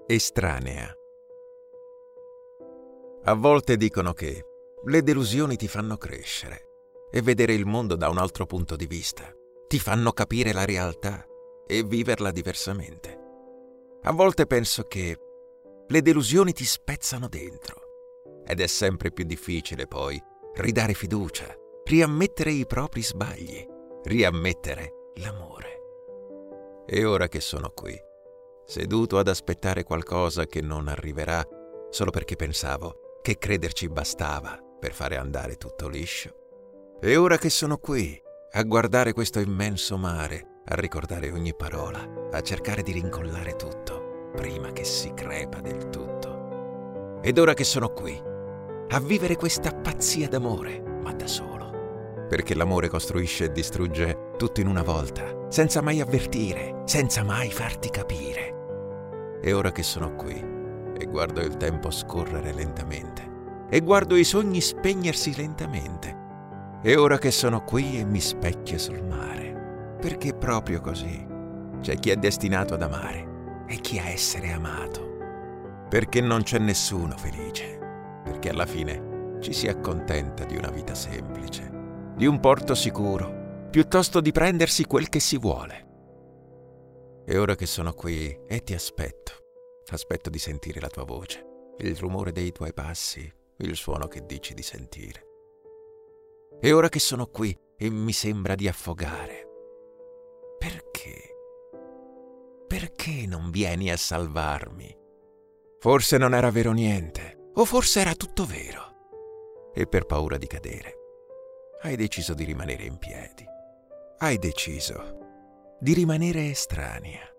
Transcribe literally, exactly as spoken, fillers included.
Estranea. A volte dicono che le delusioni ti fanno crescere e vedere il mondo da un altro punto di vista, ti fanno capire la realtà e viverla diversamente. A volte penso che le delusioni ti spezzano dentro ed è sempre più difficile poi ridare fiducia, riammettere i propri sbagli, riammettere l'amore. E ora che sono qui, seduto ad aspettare qualcosa che non arriverà solo perché pensavo che crederci bastava per fare andare tutto liscio. E ora che sono qui, a guardare questo immenso mare, a ricordare ogni parola, a cercare di rincollare tutto, prima che si crepa del tutto. Ed ora che sono qui, a vivere questa pazzia d'amore, ma da solo. Perché l'amore costruisce e distrugge tutto in una volta, senza mai avvertire, senza mai farti capire. E ora che sono qui e guardo il tempo scorrere lentamente e guardo i sogni spegnersi lentamente, e ora che sono qui e mi specchio sul mare, perché proprio così c'è chi è destinato ad amare e chi a essere amato, perché non c'è nessuno felice, perché alla fine ci si accontenta di una vita semplice, di un porto sicuro, piuttosto di prendersi quel che si vuole. E ora che sono qui e ti aspetto, aspetto di sentire la tua voce, il rumore dei tuoi passi, il suono che dici di sentire. E ora che sono qui e mi sembra di affogare, perché? Perché non vieni a salvarmi? Forse non era vero niente, o forse era tutto vero. E per paura di cadere, hai deciso di rimanere in piedi. Hai deciso di rimanere estranea.